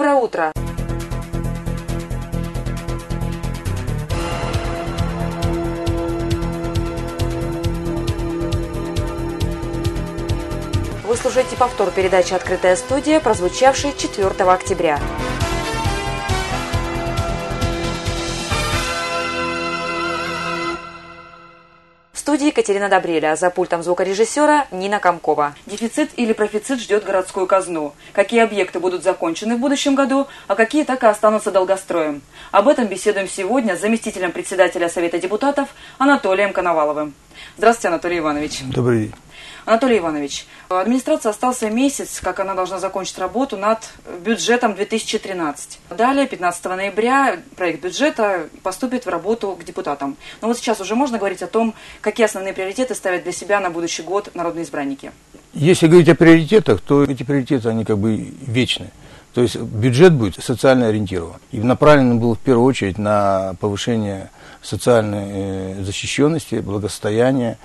Доброе утро! Вы слушаете повтор передачи «Открытая студия», прозвучавшей 4 октября. В студии Екатерина Добреля, за пультом звукорежиссера Нина Комкова. Дефицит или профицит ждет городскую казну. Какие объекты будут закончены в будущем году, а какие так и останутся долгостроем. Об этом беседуем сегодня с заместителем председателя Совета депутатов Анатолием Коноваловым. Здравствуйте, Анатолий Иванович. Добрый день. Анатолий Иванович, администрации остался месяц, как она должна закончить работу над бюджетом 2013. Далее, 15 ноября, проект бюджета поступит в работу к депутатам. Но вот сейчас уже можно говорить о том, какие основные приоритеты ставят для себя на будущий год народные избранники. Если говорить о приоритетах, то эти приоритеты, они как бы вечны. То есть бюджет будет социально ориентирован. И направлен он был в первую очередь на повышение социальной защищенности, благосостояния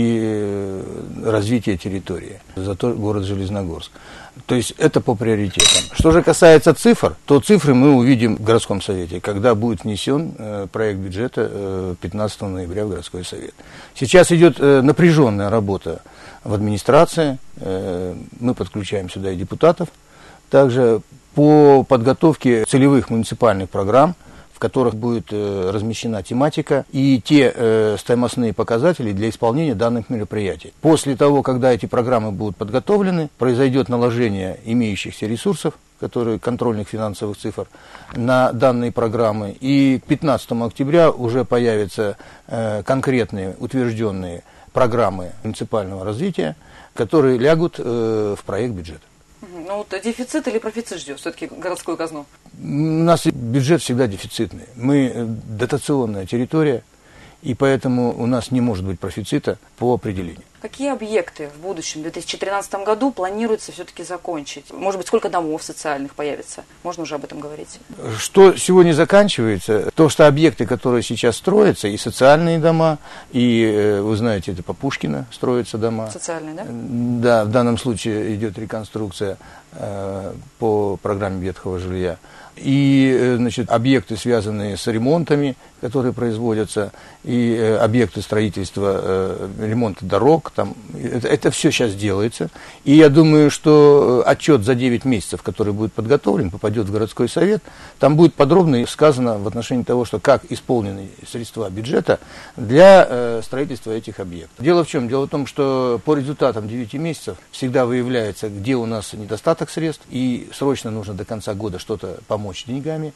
и развития территории. Зато город Железногорск. То есть это по приоритетам. Что же касается цифр, то цифры мы увидим в городском совете, когда будет внесен проект бюджета 15 ноября в городской совет. Сейчас идет напряженная работа в администрации. Мы подключаем сюда и депутатов. Также по подготовке целевых муниципальных программ, в которых будет размещена тематика и те стоимостные показатели для исполнения данных мероприятий. После того, когда эти программы будут подготовлены, произойдет наложение имеющихся ресурсов, которые контрольных финансовых цифр, на данные программы. И к 15 октября уже появятся конкретные утвержденные программы муниципального развития, которые лягут в проект бюджета. Ну вот дефицит или профицит ждет все-таки городскую казну? У нас бюджет всегда дефицитный. Мы дотационная территория, и поэтому у нас не может быть профицита по определению. Какие объекты в будущем, в 2013 году, планируется все-таки закончить? Может быть, сколько домов социальных появится? Можно уже об этом говорить? Что сегодня заканчивается, то, что объекты, которые сейчас строятся, и социальные дома, и, вы знаете, это по Пушкина строятся дома. Социальные, да? Да, в данном случае идет реконструкция по программе ветхого жилья. И, значит, объекты, связанные с ремонтами, которые производятся, и объекты строительства, ремонта дорог, там, это все сейчас делается. И я думаю, что отчет за 9 месяцев, который будет подготовлен, попадет в городской совет, там будет подробно сказано в отношении того, что как исполнены средства бюджета для строительства этих объектов. Дело в чем? Дело в том, что по результатам 9 месяцев всегда выявляется, где у нас недостаток средств, и срочно нужно до конца года что-то помочь деньгами,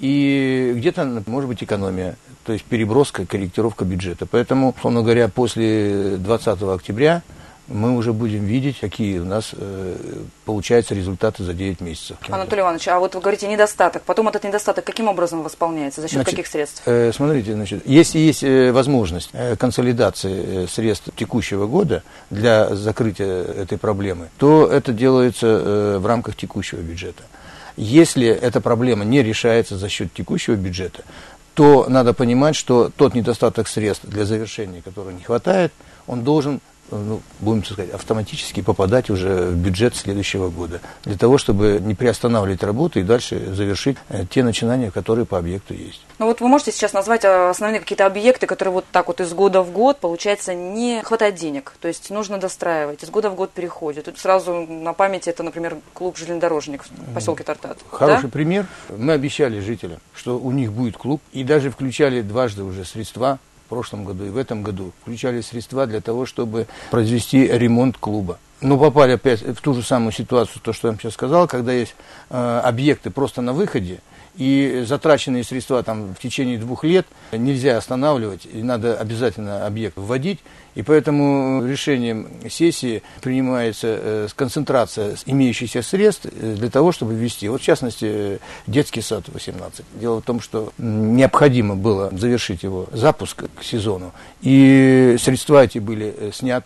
и где-то может быть экономия, то есть переброска, корректировка бюджета. Поэтому, условно говоря, после 20 октября мы уже будем видеть, какие у нас получаются результаты за 9 месяцев. Анатолий Иванович, а вот вы говорите недостаток, потом этот недостаток каким образом восполняется, за счет каких средств? Смотрите, значит, если есть возможность консолидации средств текущего года для закрытия этой проблемы, то это делается в рамках текущего бюджета. Если эта проблема не решается за счет текущего бюджета, то надо понимать, что тот недостаток средств, для завершения которого не хватает, он должен, будем сказать, автоматически попадать уже в бюджет следующего года, для того, чтобы не приостанавливать работу и дальше завершить те начинания, которые по объекту есть. Ну вот вы можете сейчас назвать основные какие-то объекты, которые вот так вот из года в год, получается, не хватает денег, то есть нужно достраивать, из года в год переходит. Тут сразу на памяти это, например, клуб «Железнодорожник» в поселке Тартат. Хороший пример. Мы обещали жителям, что у них будет клуб, и даже включали дважды уже средства, в прошлом году и в этом году, включали средства для того, чтобы произвести ремонт клуба. Но попали опять в ту же самую ситуацию, то, что я вам сейчас сказал, когда есть объекты просто на выходе, и затраченные средства там в течение 2 лет нельзя останавливать, и надо обязательно объект вводить. И поэтому решением сессии принимается концентрация имеющихся средств для того, чтобы ввести. Вот в частности, детский сад 18. Дело в том, что необходимо было завершить его запуск к сезону. И средства эти были сняты.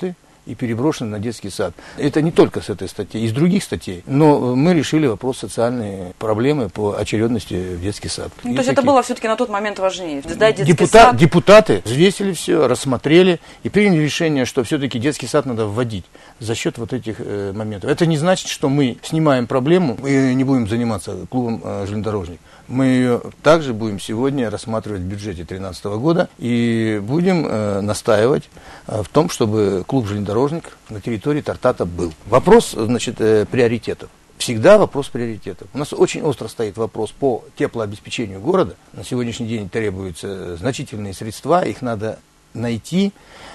и переброшены на детский сад. Это не только с этой статьи, из других статей. Но мы решили вопрос социальной проблемы по очередности в детский сад. То есть это было все-таки на тот момент важнее. Сдать детский сад. Депутаты взвесили все, рассмотрели и приняли решение, что все-таки детский сад надо вводить за счет вот этих моментов. Это не значит, что мы снимаем проблему и не будем заниматься клубом «Железнодорожник». Мы ее также будем сегодня рассматривать в бюджете 2013 года и будем настаивать в том, чтобы клуб «Железнодорожник» на территории Тартата был. Вопрос, значит, приоритетов. Всегда вопрос приоритетов. У нас очень остро стоит вопрос по теплообеспечению города. На сегодняшний день требуются значительные средства, их надо найти.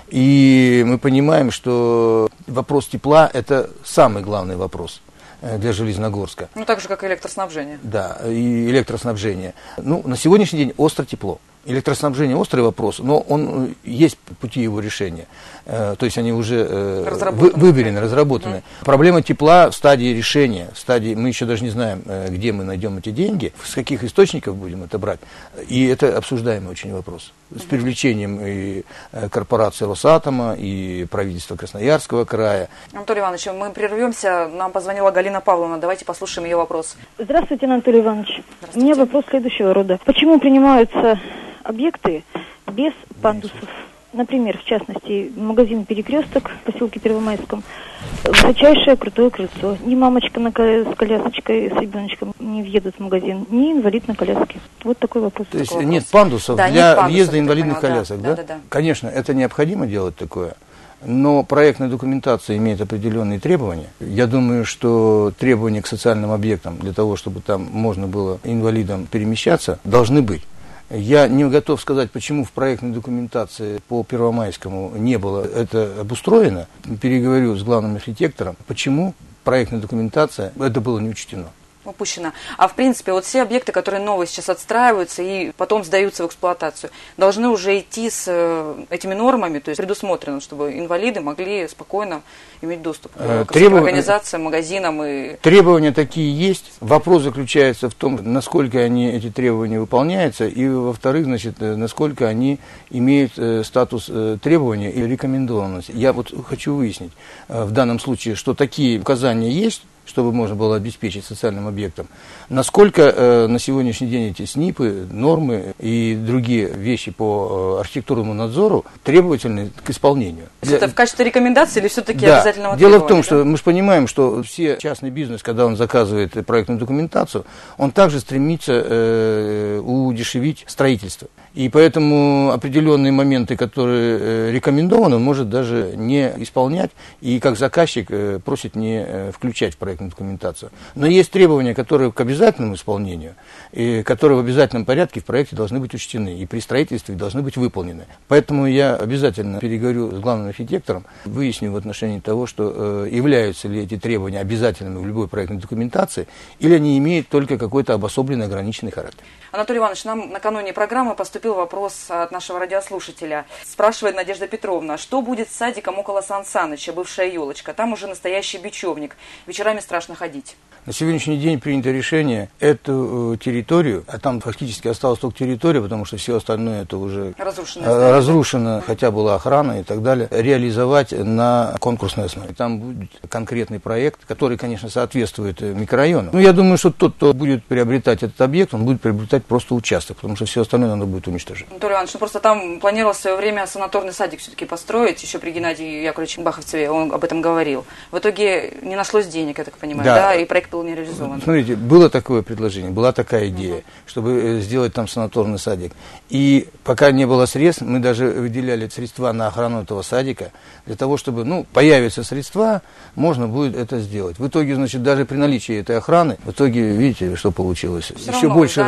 И мы понимаем, что вопрос тепла – это самый главный вопрос для Железногорска. Ну, так же, как и электроснабжение. Да, и электроснабжение. Ну, на сегодняшний день остро тепло. Электроснабжение – острый вопрос, но он есть пути его решения. То есть они уже выверены, разработаны. Проблема тепла в стадии решения, в стадии, мы еще даже не знаем, где мы найдем эти деньги, с каких источников будем это брать. И это обсуждаемый очень вопрос. С привлечением и корпорации Росатома, и правительства Красноярского края. Анатолий Иванович, мы прервемся. Нам позвонила Галина Павловна. Давайте послушаем ее вопрос. Здравствуйте, Анатолий Иванович. У меня вопрос следующего рода. Почему принимаются объекты без пандусов? Например, в частности, магазин «Перекресток» в поселке Первомайском, высочайшее крутое крыльцо. Ни мамочка с колясочкой, с ребеночком не въедут в магазин, ни инвалид на коляске. Вот такой вопрос. То есть нет пандусов для въезда инвалидных колясок, да? Да? Конечно, это необходимо делать такое. Но проектная документация имеет определенные требования. Я думаю, что требования к социальным объектам для того, чтобы там можно было инвалидам перемещаться, должны быть. Я не готов сказать, почему в проектной документации по Первомайскому не было это обустроено. Переговорю с главным архитектором, почему проектная документация это было не учтено. Упущено. А в принципе, вот все объекты, которые новые сейчас отстраиваются и потом сдаются в эксплуатацию, должны уже идти с этими нормами, то есть предусмотрено, чтобы инвалиды могли спокойно иметь доступ к организациям, магазинам. Требования такие есть. Вопрос заключается в том, насколько эти требования выполняются, и, во-вторых, значит, насколько они имеют статус требования и рекомендованность. Я вот хочу выяснить в данном случае, что такие указания есть, чтобы можно было обеспечить социальным объектом. Насколько на сегодняшний день эти СНИПы, нормы и другие вещи по архитектурному надзору требовательны к исполнению. Это в качестве рекомендации или все-таки обязательного требования? Дело в том, что мы же понимаем, что все частный бизнес, когда он заказывает проектную документацию, он также стремится удешевить строительство. И поэтому определенные моменты, которые рекомендованы, он может даже не исполнять, и как заказчик просит не включать в проектную документацию. Но есть требования, которые к обязательному исполнению, и которые в обязательном порядке в проекте должны быть учтены, и при строительстве должны быть выполнены. Поэтому я обязательно переговорю с главным архитектором, выясню в отношении того, что являются ли эти требования обязательными в любой проектной документации, или они имеют только какой-то обособленный ограниченный характер. Анатолий Иванович, нам накануне программы поступил вопрос от нашего радиослушателя. Спрашивает Надежда Петровна, что будет с садиком около Сан Саныча, бывшая елочка? Там уже настоящий бечевник. Вечерами страшно ходить. На сегодняшний день принято решение эту территорию, а там фактически осталась только территория, потому что все остальное это уже разрушено, хотя была охрана и так далее, реализовать на конкурсной основе. Там будет конкретный проект, который, конечно, соответствует микрорайону. Но я думаю, что тот, кто будет приобретать этот объект, он будет приобретать просто участок, потому что все остальное надо будет уничтожить. Анатолий Иванович, просто там планировалось в свое время санаторный садик все-таки построить, еще при Геннадии Яковлевиче Баховцеве, он об этом говорил. В итоге не нашлось денег, я так понимаю, да, и проект был не реализован. Смотрите, было такое предложение, была такая идея, чтобы сделать там санаторный садик. И пока не было средств, мы даже выделяли средства на охрану этого садика, для того, чтобы, появятся средства, можно будет это сделать. В итоге, значит, даже при наличии этой охраны, в итоге, видите, что получилось? Еще больше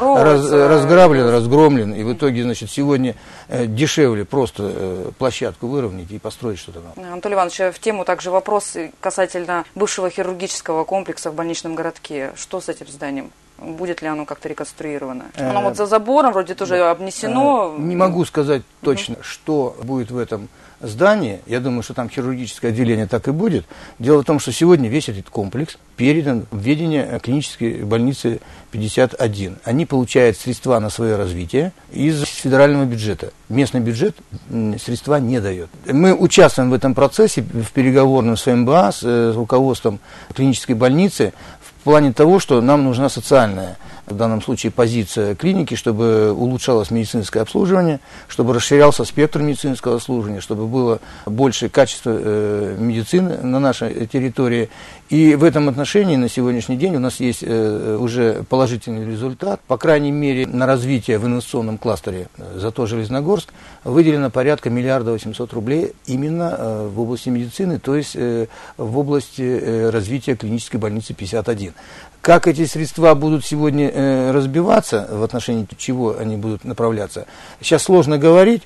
разграблен, разгромлен, и в итоге, значит, сегодня дешевле просто площадку выровнять и построить что-то новое. Анатолий Иванович, в тему также вопрос касательно бывшего хирургического комплекса в больничном городке. Что с этим зданием? Будет ли оно как-то реконструировано? Оно вот за забором вроде тоже обнесено. Не могу сказать точно, что будет в этом здании. Я думаю, что там хирургическое отделение так и будет. Дело в том, что сегодня весь этот комплекс передан в ведение клинической больницы 51. Они получают средства на свое развитие из федерального бюджета. Местный бюджет средства не дает. Мы участвуем в этом процессе, в переговорном с ФМБА, с руководством клинической больницы, в плане того, что нам нужна социальная, в данном случае, позиция клиники, чтобы улучшалось медицинское обслуживание, чтобы расширялся спектр медицинского обслуживания, чтобы было больше качества медицины на нашей территории. И в этом отношении на сегодняшний день у нас есть уже положительный результат. По крайней мере, на развитие в инвестиционном кластере Затон-Железногорск выделено порядка 1 800 000 000 рублей именно в области медицины, то есть в области развития клинической больницы 51. Как эти средства будут сегодня разбиваться, в отношении чего они будут направляться, сейчас сложно говорить,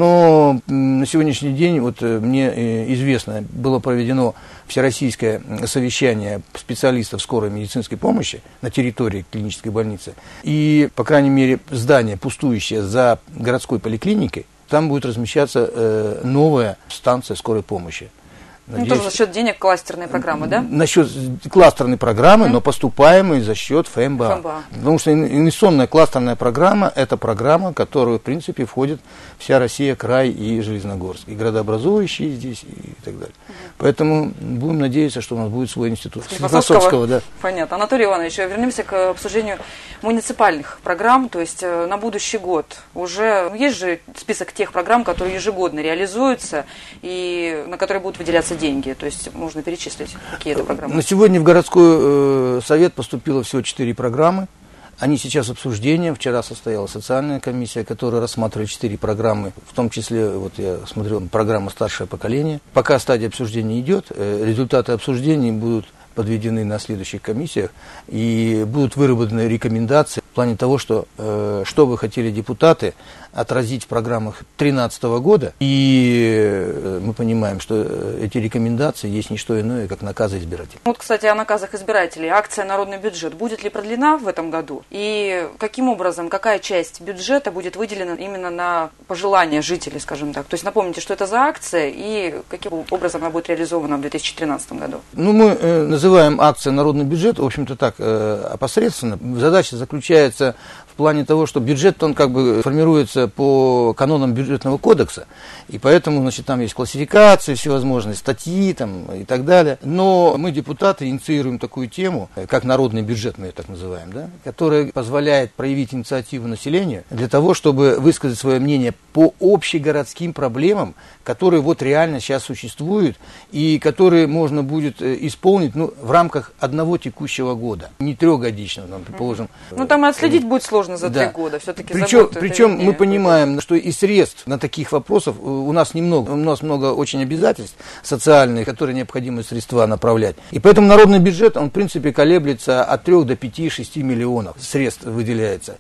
но на сегодняшний день, вот мне известно, было проведено всероссийское совещание специалистов скорой медицинской помощи на территории клинической больницы. И, по крайней мере, здание, пустующее за городской поликлиникой, там будет размещаться новая станция скорой помощи. Надеюсь, тоже за счет денег кластерной программы, да? Насчет кластерной программы, но поступаемой за счет ФМБА. Потому что инвестиционная кластерная программа – это программа, в которую, в принципе, входит вся Россия, край и Железногорск. И градообразующие здесь, и так далее. Поэтому будем надеяться, что у нас будет свой институт. Склифосовского, да. Понятно. Анатолий Иванович, вернемся к обсуждению муниципальных программ. То есть на будущий год уже есть же список тех программ, которые ежегодно реализуются и на которые будут выделяться деньги. То есть можно перечислить, какие это программы. На сегодня в городской совет поступило всего 4 программы. Они сейчас обсуждения. Вчера состоялась социальная комиссия, которая рассматривает 4 программы, в том числе, вот я смотрел, программа «Старшее поколение». Пока стадия обсуждения идет, результаты обсуждений будут подведены на следующих комиссиях и будут выработаны рекомендации в плане того, что бы хотели депутаты отразить в программах 2013 года. И мы понимаем, что эти рекомендации есть не что иное, как наказы избирателей. Вот, кстати, о наказах избирателей. Акция «Народный бюджет» будет ли продлена в этом году? И каким образом, какая часть бюджета будет выделена именно на пожелания жителей, скажем так? То есть напомните, что это за акция и каким образом она будет реализована в 2013 году? Мы называем акция «Народный бюджет», в общем-то так, опосредственно. Задача заключается в плане того, что бюджет, он как бы формируется по канонам бюджетного кодекса, и поэтому, значит, там есть классификации всевозможные, статьи там, и так далее. Но мы, депутаты, инициируем такую тему, как народный бюджет, мы ее так называем, да, которая позволяет проявить инициативу населению для того, чтобы высказать свое мнение по общегородским проблемам, которые вот реально сейчас существуют, и которые можно будет исполнить в рамках одного текущего года, не трехгодичного, нам, предположим. Там и отследить будет сложно за 3 года. Все-таки причем мы понимаем, что и средств на таких вопросов у нас немного. У нас много очень обязательств социальных, которые необходимы средства направлять. И поэтому народный бюджет, он в принципе колеблется от 3 до 5-6 миллионов средств выделяется.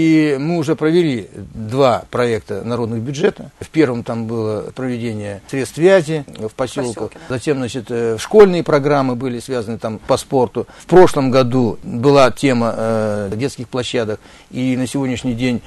И мы уже провели 2 проекта народных бюджета. В первом там было проведение средств связи в поселках. Затем, значит, школьные программы были связаны там по спорту. В прошлом году была тема детских площадок. И на сегодняшний день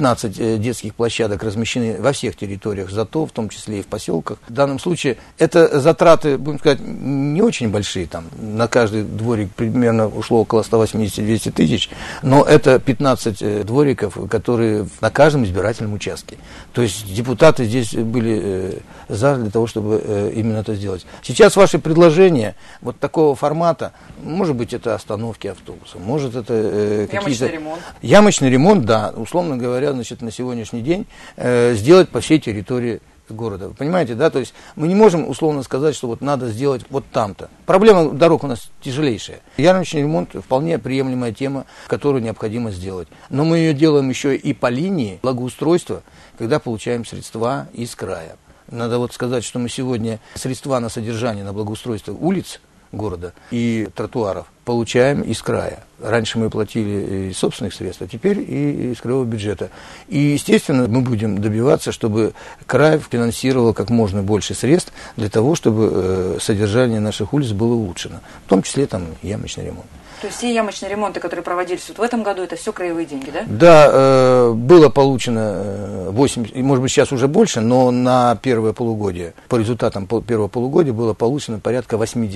15 детских площадок размещены во всех территориях ЗАТО, в том числе и в поселках. В данном случае это затраты, будем сказать, не очень большие. Там на каждый дворик примерно ушло около 180-200 тысяч, но это 15 двориков, которые на каждом избирательном участке. То есть депутаты здесь были за для того, чтобы именно это сделать. Сейчас ваши предложения вот такого формата, может быть, это остановки автобуса, может это какие-то... Ямочный ремонт. Ямочный ремонт, да, условно говоря, значит, на сегодняшний день сделать по всей территории города. Вы понимаете, да? То есть мы не можем условно сказать, что вот надо сделать вот там-то. Проблема дорог у нас тяжелейшая. Ямочный ремонт вполне приемлемая тема, которую необходимо сделать. Но мы ее делаем еще и по линии благоустройства, когда получаем средства из края. Надо вот сказать, что мы сегодня средства на содержание, на благоустройство улиц города и тротуаров получаем из края. Раньше мы платили из собственных средств, а теперь и из краевого бюджета. И, естественно, мы будем добиваться, чтобы край финансировал как можно больше средств для того, чтобы содержание наших улиц было улучшено. В том числе там ямочный ремонт. То есть все ямочные ремонты, которые проводились вот в этом году, это все краевые деньги, да? Да, было получено 8, может быть, сейчас уже больше, но на первое полугодие, по результатам первого полугодия было получено порядка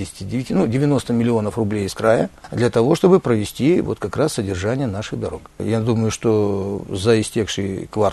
90 миллионов рублей из края для того, чтобы провести вот как раз содержание наших дорог. Я думаю, что за истекший квартал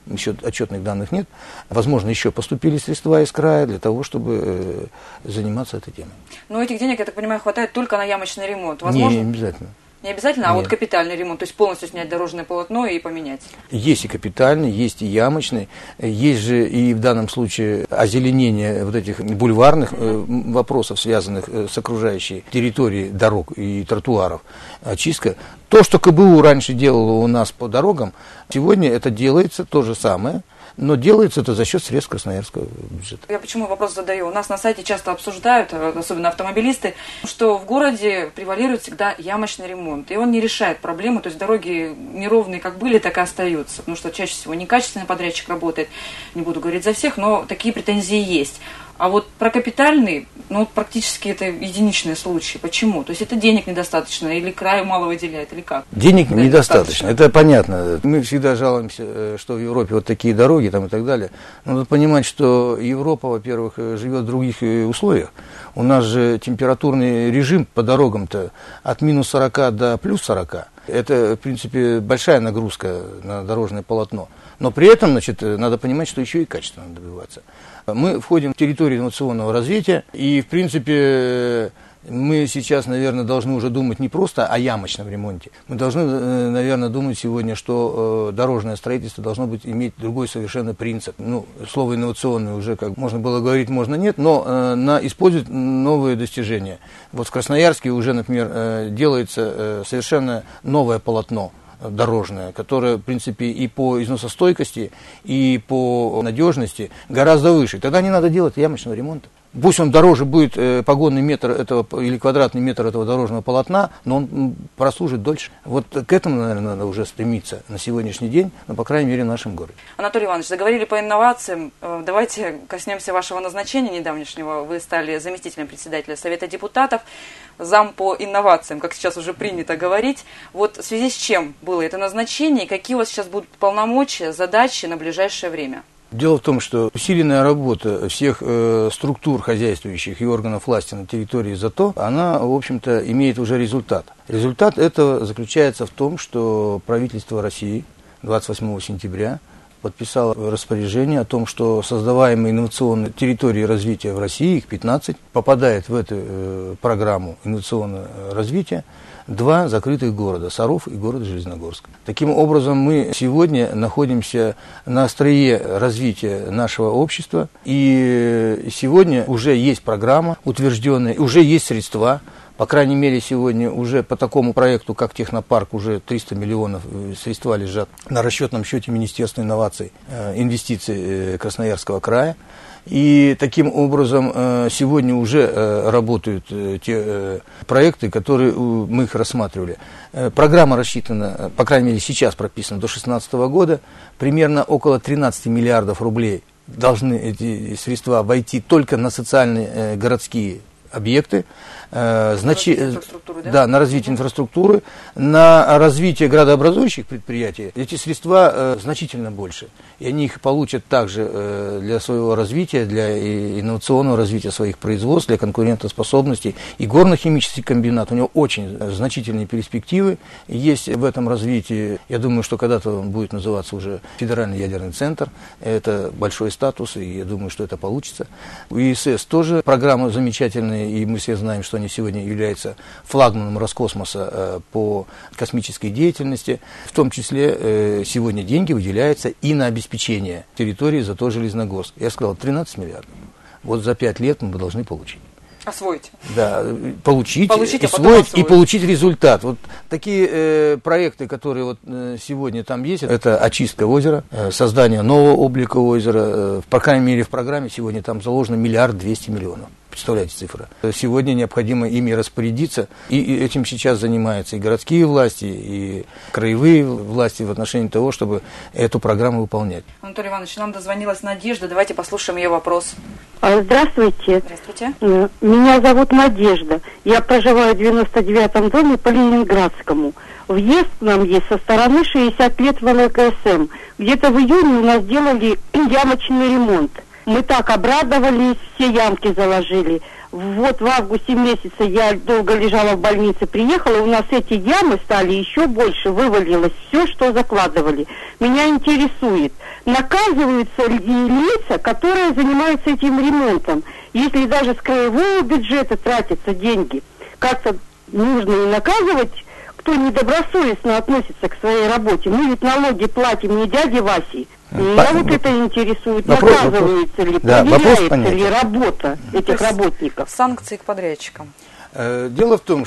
еще отчетных данных нет. Возможно, еще поступили средства из края для того, чтобы заниматься этой темой. Но этих денег, я так понимаю, хватает только на ямочный ремонт. Возможно? Не обязательно. Не обязательно, а вот капитальный ремонт, то есть полностью снять дорожное полотно и поменять? Есть и капитальный, есть и ямочный, есть же и в данном случае озеленение вот этих бульварных вопросов, связанных с окружающей территорией дорог и тротуаров, очистка. То, что КБУ раньше делало у нас по дорогам, сегодня это делается то же самое. Но делается это за счет средств красноярского бюджета. Я почему вопрос задаю? У нас на сайте часто обсуждают, особенно автомобилисты, что в городе превалирует всегда ямочный ремонт. И он не решает проблему, то есть дороги неровные как были, так и остаются. Потому что чаще всего некачественный подрядчик работает, не буду говорить за всех, но такие претензии есть. А вот про капитальный, практически это единичные случаи. Почему? То есть это денег недостаточно, или край мало выделяет, или как? Денег недостаточно, это понятно. Мы всегда жалуемся, что в Европе вот такие дороги там и так далее. Но надо понимать, что Европа, во-первых, живет в других условиях. У нас же температурный режим по дорогам-то от минус 40 до плюс 40. Это, в принципе, большая нагрузка на дорожное полотно. Но при этом, надо понимать, что еще и качественно добиваться. Мы входим в территорию инновационного развития, и, в принципе, мы сейчас, наверное, должны уже думать не просто о ямочном ремонте. Мы должны, наверное, думать сегодня, что дорожное строительство должно иметь другой совершенно принцип. Слово инновационное уже, как можно было говорить, можно нет, но использовать новые достижения. Вот в Красноярске уже, например, делается совершенно новое полотно дорожное, которое, в принципе, и по износостойкости, и по надежности гораздо выше. Тогда не надо делать ямочного ремонта. Пусть он дороже будет погонный метр этого или квадратный метр этого дорожного полотна, но он прослужит дольше. Вот к этому, наверное, надо уже стремиться на сегодняшний день, по крайней мере, в нашем городе. Анатолий Иванович, заговорили по инновациям. Давайте коснемся вашего назначения недавнешнего. Вы стали заместителем председателя Совета депутатов, зам по инновациям, как сейчас уже принято говорить. Вот в связи с чем было это назначение и какие у вас сейчас будут полномочия, задачи на ближайшее время? Дело в том, что усиленная работа всех структур хозяйствующих и органов власти на территории ЗАТО, она, в общем-то, имеет уже результат. Результат этого заключается в том, что правительство России 28 сентября подписало распоряжение о том, что создаваемые инновационные территории развития в России, их 15, попадает в эту программу инновационного развития 2 закрытых города, Саров и город Железногорск. Таким образом, мы сегодня находимся на острие развития нашего общества, и сегодня уже есть программа утвержденная, уже есть средства. По крайней мере, сегодня уже по такому проекту, как Технопарк, уже 300 миллионов средства лежат на расчетном счете Министерства инвестиций Красноярского края. И таким образом сегодня уже работают те проекты, которые мы их рассматривали. Программа рассчитана, по крайней мере сейчас прописана, до 2016 года. Примерно около 13 миллиардов рублей должны эти средства войти только на социальные городские объекты, на развитие инфраструктуры, на развитие градообразующих предприятий. Эти средства значительно больше. И они их получат также для своего развития, для инновационного развития своих производств, для конкурентоспособности. И горно-химический комбинат, у него очень значительные перспективы есть в этом развитии. Я думаю, что когда-то он будет называться уже Федеральный ядерный центр. Это большой статус, и я думаю, что это получится. У ИСС тоже программа замечательная, и мы все знаем, что они сегодня являются флагманом Роскосмоса по космической деятельности. В том числе сегодня деньги выделяются и на обеспечение территории ЗАТО Железногорск. Я сказал, 13 миллиардов. Вот за 5 лет мы должны получить. Освоить. Да, получить освоить и получить результат. Вот такие проекты, которые вот сегодня там есть, это очистка озера, создание нового облика озера. По крайней мере, в программе сегодня там заложено 1 200 000 000. Представляете цифры. Сегодня необходимо ими распорядиться, и этим сейчас занимаются и городские власти, и краевые власти в отношении того, чтобы эту программу выполнять. Анатолий Иванович, нам дозвонилась Надежда, давайте послушаем ее вопрос. Здравствуйте. Здравствуйте. Меня зовут Надежда. Я проживаю в 99-м доме по Ленинградскому. Въезд нам есть со стороны 60 лет ВЛКСМ. Где-то в июне у нас делали ямочный ремонт. Мы так обрадовались, все ямки заложили. Вот в августе месяце я долго лежала в больнице, приехала, у нас эти ямы стали еще больше, вывалилось все, что закладывали. Меня интересует, наказываются ли лица, которые занимаются этим ремонтом? Если даже с краевого бюджета тратятся деньги, как-то нужно и наказывать, кто недобросовестно относится к своей работе. Мы ведь налоги платим не дяде Васе. Меня вот это интересует, наказывается ли, проверяется ли работа этих работников. Санкции к подрядчикам. Дело в том,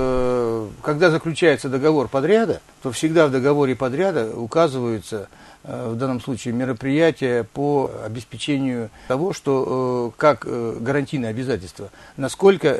что когда заключается договор подряда, то всегда в договоре подряда указываются в данном случае мероприятия по обеспечению того, что как гарантийные обязательства, насколько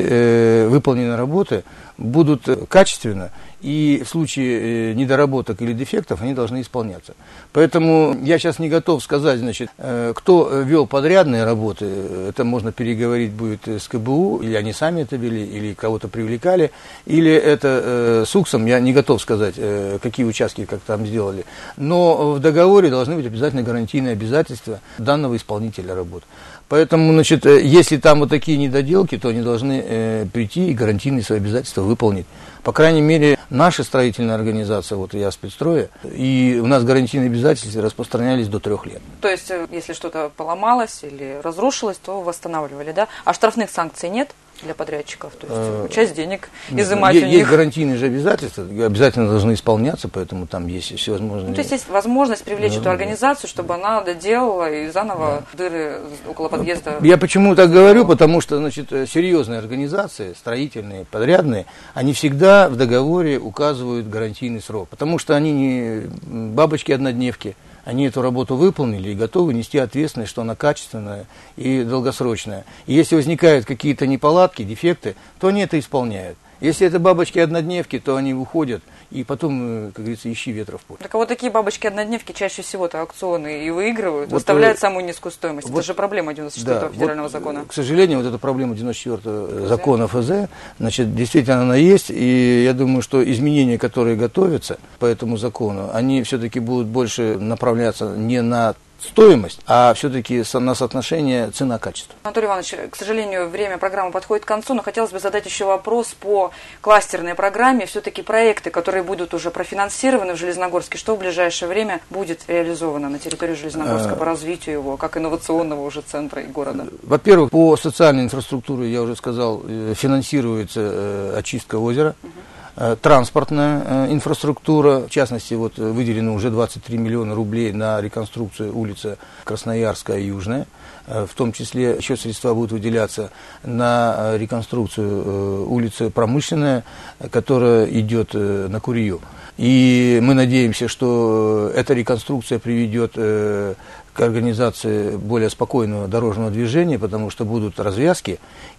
эти выполненные работы будут качественно и в случае недоработок или дефектов они должны исполняться. Поэтому я сейчас не готов сказать, значит, кто вел подрядные работы, это можно переговорить будет с КБУ, или они сами это вели, или кого-то привлекали, или это с УКСом, я не готов сказать, какие участки как там сделали. Но в договоре должны быть обязательно гарантийные обязательства данного исполнителя работ. Поэтому, значит, если там вот такие недоделки, то они должны прийти и гарантийные свои обязательства выполнить. По крайней мере, наша строительная организация, вот я спецстроя, и у нас гарантийные обязательства распространялись до 3 лет. То есть, если что-то поломалось или разрушилось, то восстанавливали, да? А штрафных санкций нет для подрядчиков? То есть, часть денег изымать у них? Есть гарантийные же обязательства, обязательно должны исполняться, поэтому там есть всевозможные... Ну, то есть, есть возможность привлечь эту организацию, чтобы она доделала и заново дыры около подъезда... Я почему так говорю, потому что, значит, серьезные организации, строительные, подрядные, они всегда в договоре указывают гарантийный срок, потому что они не бабочки-однодневки, они эту работу выполнили и готовы нести ответственность, что она качественная и долгосрочная. И если возникают какие-то неполадки, дефекты, то они это исполняют. Если это бабочки-однодневки, то они уходят, и потом, как говорится, ищи ветра в поле. Так а вот такие бабочки-однодневки чаще всего-то аукционы и выигрывают, вот, выставляют самую низкую стоимость. Вот, это же проблема 94-го федерального закона. К сожалению, вот эта проблема 94-го закона ФЗ, значит, действительно она есть, и я думаю, что изменения, которые готовятся по этому закону, они все-таки будут больше направляться не на стоимость, а все-таки на соотношение цена-качество. Анатолий Иванович, к сожалению, время программы подходит к концу, но хотелось бы задать еще вопрос по кластерной программе. Все-таки проекты, которые будут уже профинансированы в Железногорске, что в ближайшее время будет реализовано на территории Железногорска по развитию его, как инновационного уже центра и города? Во-первых, по социальной инфраструктуре, я уже сказал, финансируется очистка озера. Транспортная инфраструктура, в частности, вот выделено уже 23 миллиона рублей на реконструкцию улицы Красноярская и Южная. В том числе еще средства будут выделяться на реконструкцию улицы Промышленная, которая идет на Курию. И мы надеемся, что эта реконструкция приведет к организации более спокойного дорожного движения, потому что будут развязки,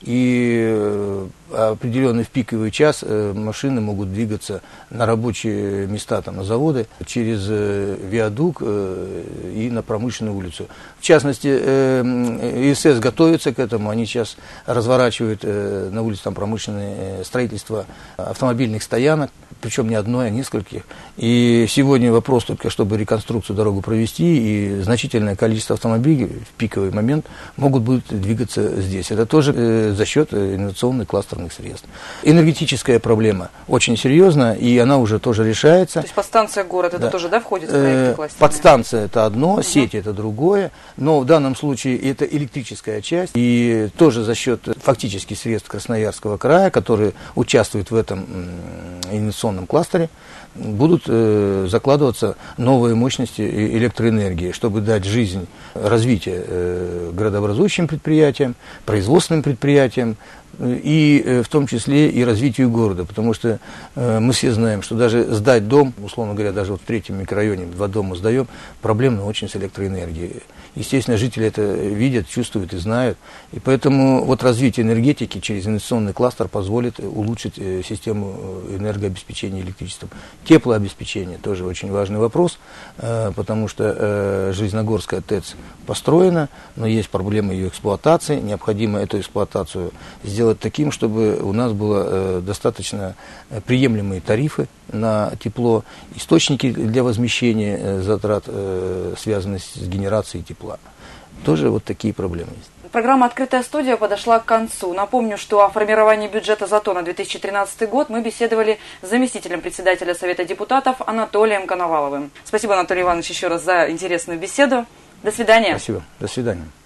и определенный в пиковый час машины могут двигаться на рабочие места, там, на заводы, через виадук и на Промышленную улицу. В частности, ИСС готовится к этому, они сейчас разворачивают на улице там промышленное строительство автомобильных стоянок, причем не одной, а нескольких. И сегодня вопрос только, чтобы реконструкцию дорогу провести, и значительное количество автомобилей в пиковый момент могут будут двигаться здесь. Это тоже за счет инновационных кластерных средств. Энергетическая проблема очень серьезная, и она уже тоже решается. То есть подстанция город, это тоже, да, входит в проекты кластерные? Подстанция это одно, сеть это другое, но в данном случае это электрическая часть, и тоже за счет фактически средств Красноярского края, которые участвуют в этом инновационном кластере, будут закладываться новые мощности электроэнергии, чтобы дать жизнь, развитие городообразующим предприятиям, производственным предприятиям, и в том числе и развитию города, потому что мы все знаем, что даже сдать дом, условно говоря, даже вот в 3-м микрорайоне 2 дома сдаем, проблемно очень с электроэнергией. Естественно, жители это видят, чувствуют и знают, и поэтому вот развитие энергетики через инвестиционный кластер позволит улучшить систему энергообеспечения электричеством. Теплообеспечение тоже очень важный вопрос, потому что Железногорская ТЭЦ построена, но есть проблема ее эксплуатации, необходимо эту эксплуатацию сделать таким, чтобы у нас было достаточно приемлемые тарифы на тепло, источники для возмещения затрат, связанных с генерацией тепла. Тоже вот такие проблемы есть. Программа «Открытая студия» подошла к концу. Напомню, что о формировании бюджета ЗАТО на 2013 год мы беседовали с заместителем председателя Совета депутатов Анатолием Коноваловым. Спасибо, Анатолий Иванович, еще раз за интересную беседу. До свидания. Спасибо. До свидания.